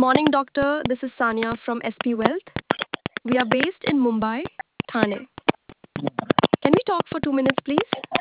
morning, doctor. This is Sanya from SP Wealth. We are based in Mumbai, Thane. Can we talk for 2 minutes, please?